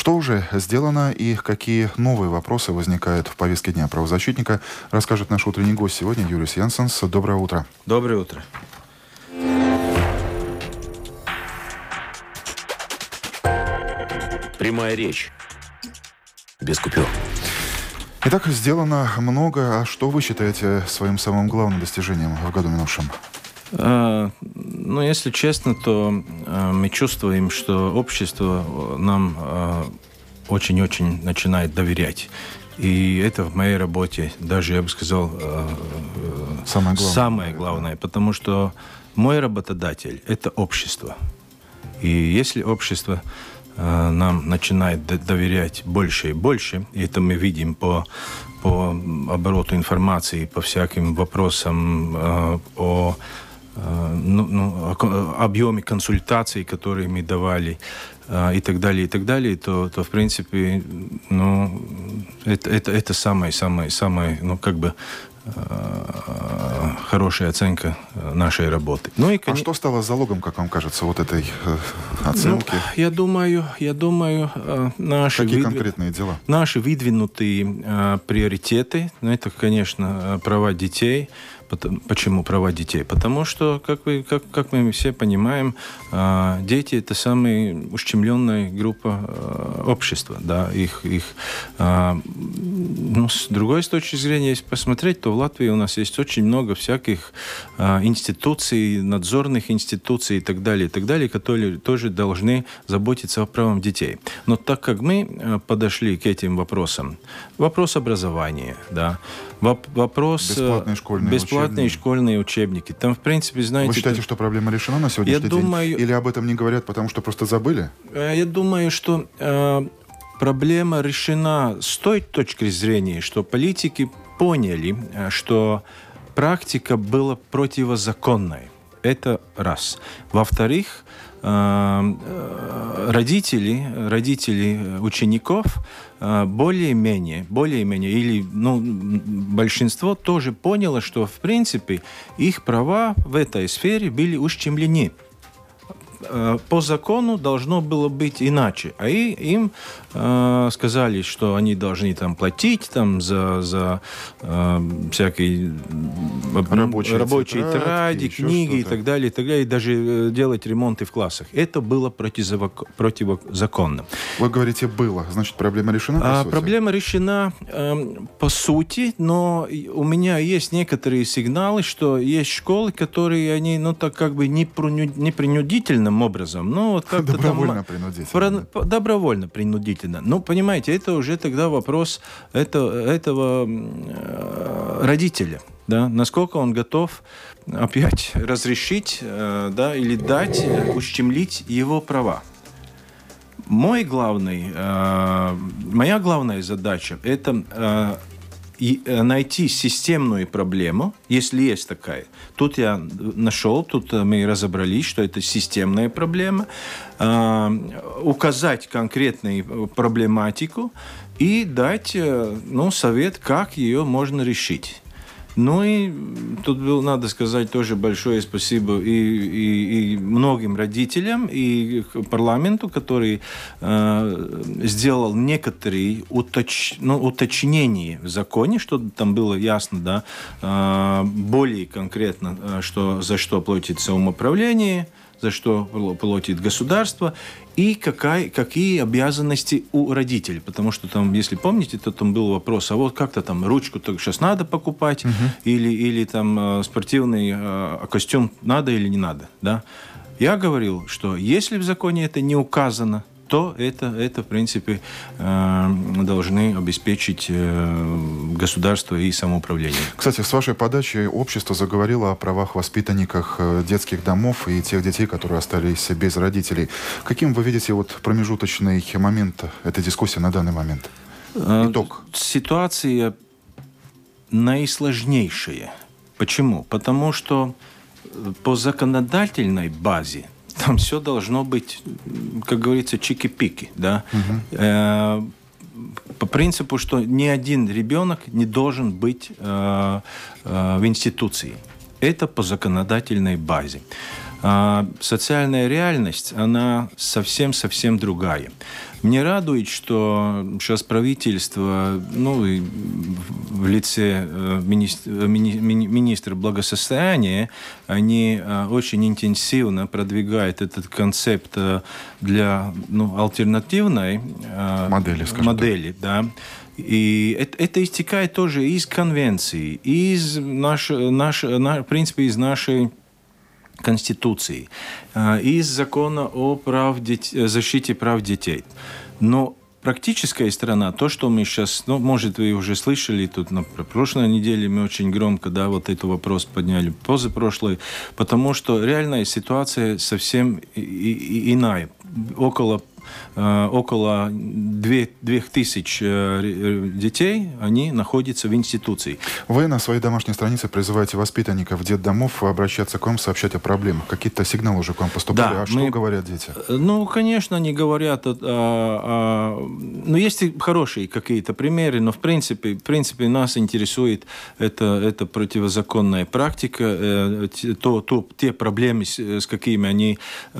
Что уже сделано и какие новые вопросы возникают в повестке дня правозащитника, расскажет наш утренний гость сегодня Юлис Янсенс. Доброе утро. Доброе утро. Прямая речь. Без купюр. Итак, сделано много. А что вы считаете своим самым главным достижением в году минувшем? Если честно, то мы чувствуем, что общество нам очень-очень начинает доверять. И это в моей работе даже, я бы сказал, самое главное, потому что мой работодатель – это общество. И если общество нам начинает доверять больше и больше, и это мы видим по обороту информации, по всяким вопросам о объеме консультаций, которые мы давали, и так далее, то в принципе, это самая хорошая оценка нашей работы. А что стало залогом, как вам кажется, вот этой оценки? Я думаю, какие конкретные дела? Наши выдвинутые приоритеты, это, конечно, права детей. Почему права детей? Потому что, как мы все понимаем, дети – это самая ущемленная группа общества. Да? С другой точки зрения, если посмотреть, то в Латвии у нас есть очень много всяких институций, надзорных институций и так далее, которые тоже должны заботиться о правах детей. Но так как мы подошли к этим вопросам, вопрос образования, да, вопрос бесплатные школьные учебники. Там, в принципе, знаете... Вы считаете, что проблема решена на сегодняшний день? Или об этом не говорят, потому что просто забыли? Я думаю, что проблема решена с той точки зрения, что политики поняли, что практика была противозаконной. Это раз. Во-вторых, родители учеников более-менее, или большинство тоже поняло, что в принципе их права в этой сфере были ущемлены. По закону должно было быть иначе. А им сказали, что они должны платить за всякие рабочие тетради, книги и так далее, и даже делать ремонты в классах. Это было противозаконно. Вы говорите «было». Значит, проблема решена, по сути? Проблема решена по сути, но у меня есть некоторые сигналы, что есть школы, которые они, непринудительным образом. Добровольно-принудительно. Понимаете, это уже тогда вопрос этого родителя. Да? Насколько он готов опять разрешить или дать, ущемлить его права. Моя главная задача – это найти системную проблему, если есть такая. Тут я нашел, тут мы разобрались, что это системная проблема, указать конкретную проблематику и дать совет, как ее можно решить. И тут надо сказать тоже большое спасибо и многим родителям, и парламенту, который сделал некоторые уточнения в законе, чтобы там было ясно, более конкретно, за что платит самоуправление, за что платит государство, и какие обязанности у родителей. Потому что там, если помните, то там был вопрос, а вот как-то там ручку только сейчас надо покупать, или там спортивный костюм надо или не надо. Да? Я говорил, что если в законе это не указано, то это в принципе, должны обеспечить государство и самоуправление. Кстати, с вашей подачи общество заговорило о правах воспитанников детских домов и тех детей, которые остались без родителей. Каким вы видите промежуточный момент этой дискуссии на данный момент? Итог. Ситуация наисложнейшая. Почему? Потому что по законодательной базе там все должно быть, как говорится, чики-пики. Да? По принципу, что ни один ребенок не должен быть в институции. Это по законодательной базе. А социальная реальность, она совсем другая. Мне радует, что сейчас правительство, в лице министра благосостояния, они очень интенсивно продвигают этот концепт для альтернативной модели, да. И это истекает тоже из конвенции, в принципе, из нашей Конституции, из закона о защите прав детей. Но практическая сторона, то, что мы сейчас, может, вы уже слышали, тут на прошлой неделе мы очень громко, вот этот вопрос подняли, позапрошлой, потому что реальная ситуация совсем иная. Около 2000 детей, они находятся в институции. Вы на своей домашней странице призываете воспитанников детдомов обращаться к вам, сообщать о проблемах. Какие-то сигналы уже к вам поступали? Да, что говорят дети? Конечно, они говорят... есть и хорошие какие-то примеры, но в принципе нас интересует эта противозаконная практика, те проблемы, с какими они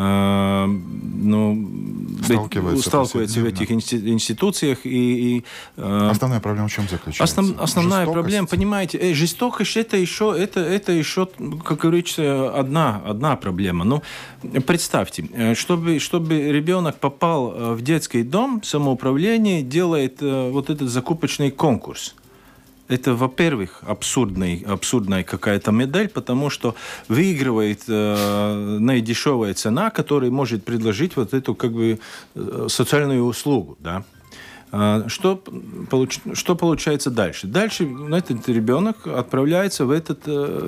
сталкиваются в этих институциях. Основная проблема в чем заключается? Основная проблема, понимаете, жестокость это еще, как говорится, одна проблема. Представьте, чтобы ребенок попал в детский дом, самоуправление делает вот этот закупочный конкурс. Это, во-первых, абсурдная какая-то модель, потому что выигрывает наидешевая цена, которая может предложить вот эту социальную услугу, да. Что получается дальше? Дальше этот ребенок отправляется в этот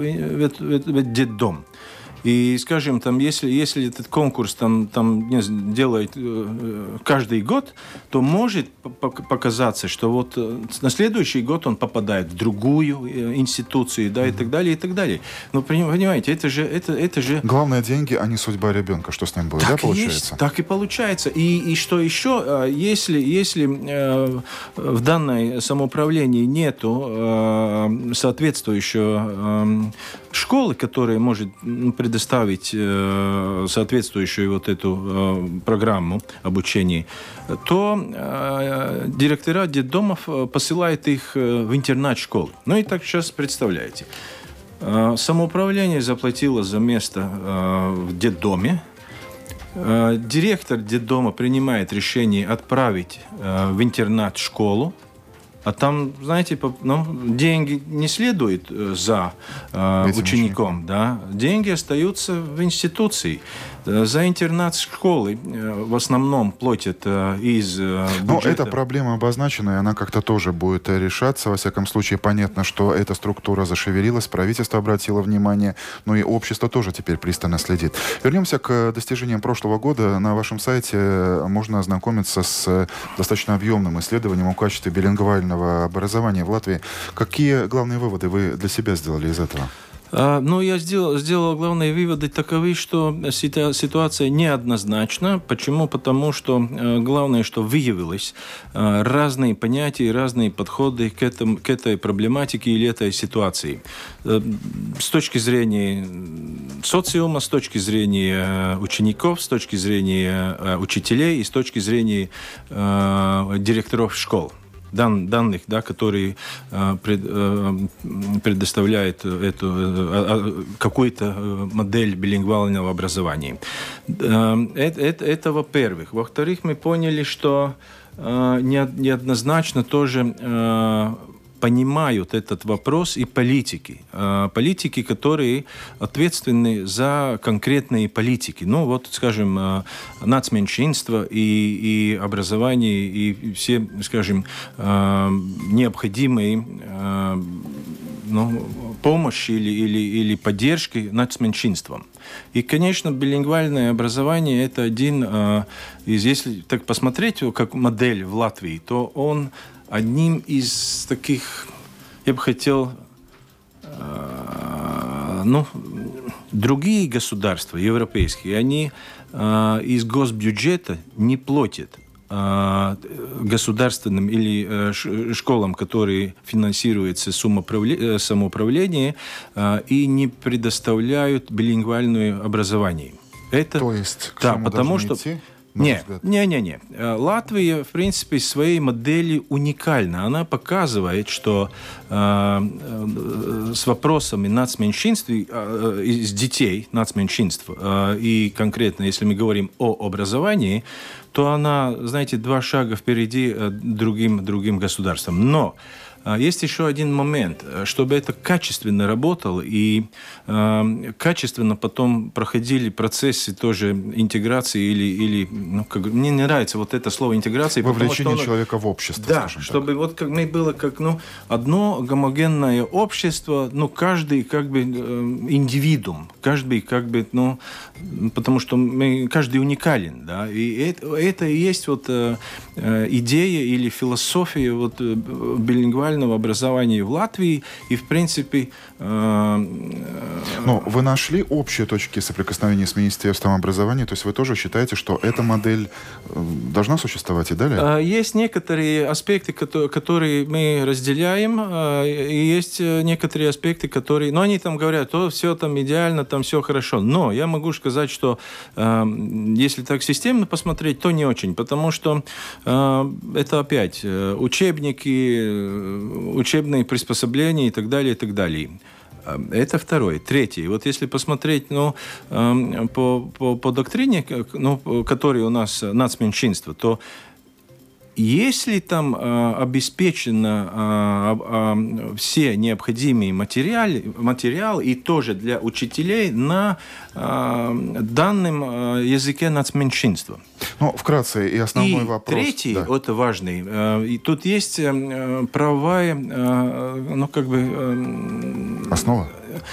детдом. И, скажем, если этот конкурс делает каждый год, то может показаться, что на следующий год он попадает в другую институцию, и так далее, и так далее. Но, понимаете, это же... Главное, деньги, а не судьба ребенка. Что с ним будет, так получается? Так и получается. И что еще, если в данной самоуправлении нету соответствующего школы, которая может предоставить соответствующую эту программу обучения, то директора детдомов посылают их в интернат-школы. И так сейчас представляете. Самоуправление заплатило за место в детдоме. Директор детдома принимает решение отправить в интернат-школу. А там, знаете, деньги не следуют за учеником, да? Деньги остаются в институции. За интернат-школы в основном платят из бюджета. Но эта проблема обозначена, и она как-то тоже будет решаться. Во всяком случае, понятно, что эта структура зашевелилась, правительство обратило внимание, но и общество тоже теперь пристально следит. Вернемся к достижениям прошлого года. На вашем сайте можно ознакомиться с достаточно объемным исследованием о качестве билингвального образования в Латвии. Какие главные выводы вы для себя сделали из этого? Я сделал главные выводы таковы, что ситуация неоднозначна. Почему? Потому что главное, что выявилось разные понятия, разные подходы к этой проблематике или этой ситуации. С точки зрения социума, с точки зрения учеников, с точки зрения учителей и с точки зрения директоров школ. Данных, которые предоставляют какую-то модель билингвального образования. Это во-первых. Во-вторых, мы поняли, что неоднозначно тоже понимают этот вопрос и политики. Политики, которые ответственны за конкретные политики. Скажем, нацменьшинство и образование, и все, скажем, необходимые помощи или поддержки нацменьшинствам. И, конечно, билингвальное образование – это один из, если так посмотреть, как модель в Латвии, то он одним из таких, я бы хотел, другие государства европейские, они из госбюджета не платят государственным или школам, которые финансируются самоуправлением, и не предоставляют билингвальное образование. Это, то есть, к да, чему потому должны что идти? Не. Латвия, в принципе, своей модели уникальна. Она показывает, что с вопросами нацменьшинств, из детей нацменьшинств, и конкретно, если мы говорим о образовании, то она, знаете, 2 шага впереди другим государствам. Но есть еще один момент. Чтобы это качественно работало и качественно потом проходили процессы тоже интеграции или мне не нравится вот это слово интеграция. Вовлечение человека в общество. Да, чтобы так. Вот как мы было как одно гомогенное общество, каждый как бы индивидуум, каждый как бы, потому что каждый уникален, да, и это и есть вот идея или философия вот билингвального образования в Латвии, и, в принципе... Но вы нашли общие точки соприкосновения с Министерством образования? То есть вы тоже считаете, что эта модель должна существовать и далее? Есть некоторые аспекты, которые мы разделяем, и есть некоторые аспекты, которые... они там говорят, все там идеально, там все хорошо. Но я могу сказать, что если так системно посмотреть, то не очень, потому что это опять учебники, учебные приспособления и так далее, и так далее. Это второе. Третье. Вот если посмотреть по доктрине, которая у нас нацменьшинство, то если там обеспечено все необходимые материалы и тоже для учителей на данном языке нацменьшинства. Вкратце, и основной вопрос. И третий, это важный, и тут есть правовая, основа?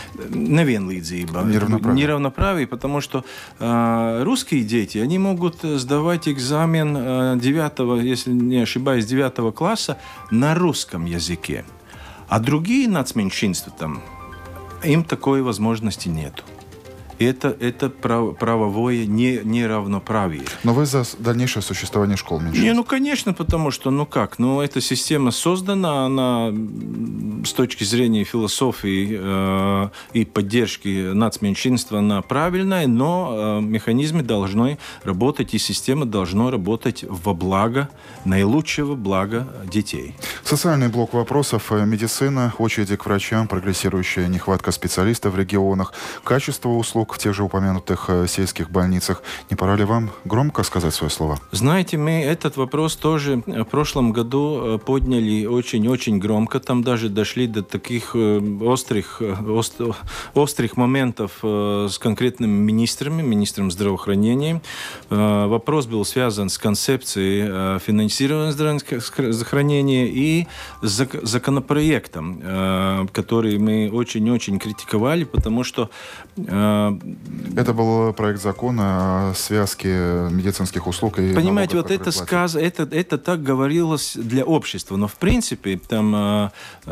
Неравноправие, потому что русские дети, они могут сдавать экзамен 9, если не ошибаюсь, 9 класса на русском языке. А другие нацменьшинства, им такой возможности нету. Это правовое неравноправие. Но вы за дальнейшее существование школ меньшинств? Конечно, потому что, эта система создана, она с точки зрения философии и поддержки нацменьшинства, она правильная, но механизмы должны работать, и система должна работать во благо, наилучшего блага детей. Социальный блок вопросов. Медицина, очереди к врачам, прогрессирующая нехватка специалистов в регионах, качество услуг в тех же упомянутых сельских больницах. Не пора ли вам громко сказать свои слова? Знаете, мы этот вопрос тоже в прошлом году подняли очень-очень громко. Там даже дошли до таких острых моментов с конкретными министром здравоохранения. Вопрос был связан с концепцией финансирования здравоохранения и законопроектом, который мы очень-очень критиковали, потому что это был проект закона о связке медицинских услуг и понимаете, налогов, это так говорилось для общества, но в принципе там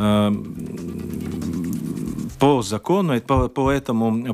по закону, по этому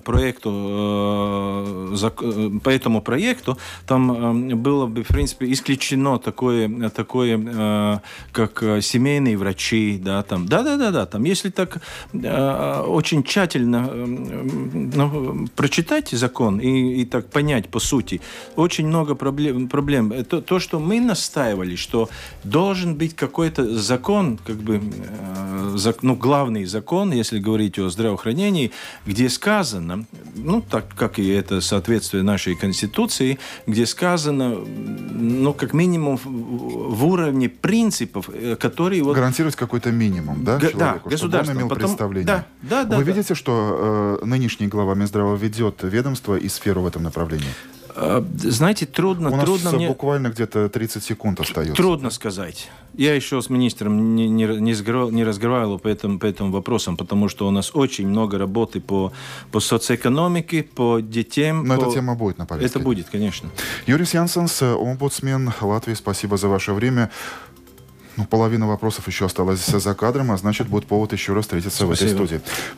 проекту там было бы, в принципе, исключено такое как семейные врачи, там, там, если так очень тщательно прочитать закон и так понять по сути, очень много проблем. То, что мы настаивали, что должен быть какой-то закон, главный закон, если говорить о здравоохранении, где сказано, так как и это соответствие нашей Конституции, где сказано, как минимум в уровне принципов, которые... Гарантировать какой-то минимум, да, человеку, чтобы он имел представление. Вы видите, что нынешний глава Минздрава ведет ведомство и сферу в этом направлении? Знаете, трудно мне... буквально где-то 30 секунд остается. Трудно сказать. Я еще с министром не разговаривал по этим вопросам, потому что у нас очень много работы по социоэкономике, по детям. Но эта тема будет на повестке. Это будет, конечно. Юрис Янсенс, омбудсмен Латвии, спасибо за ваше время. Половина вопросов еще осталась за кадром, а значит, будет повод еще раз встретиться в этой студии.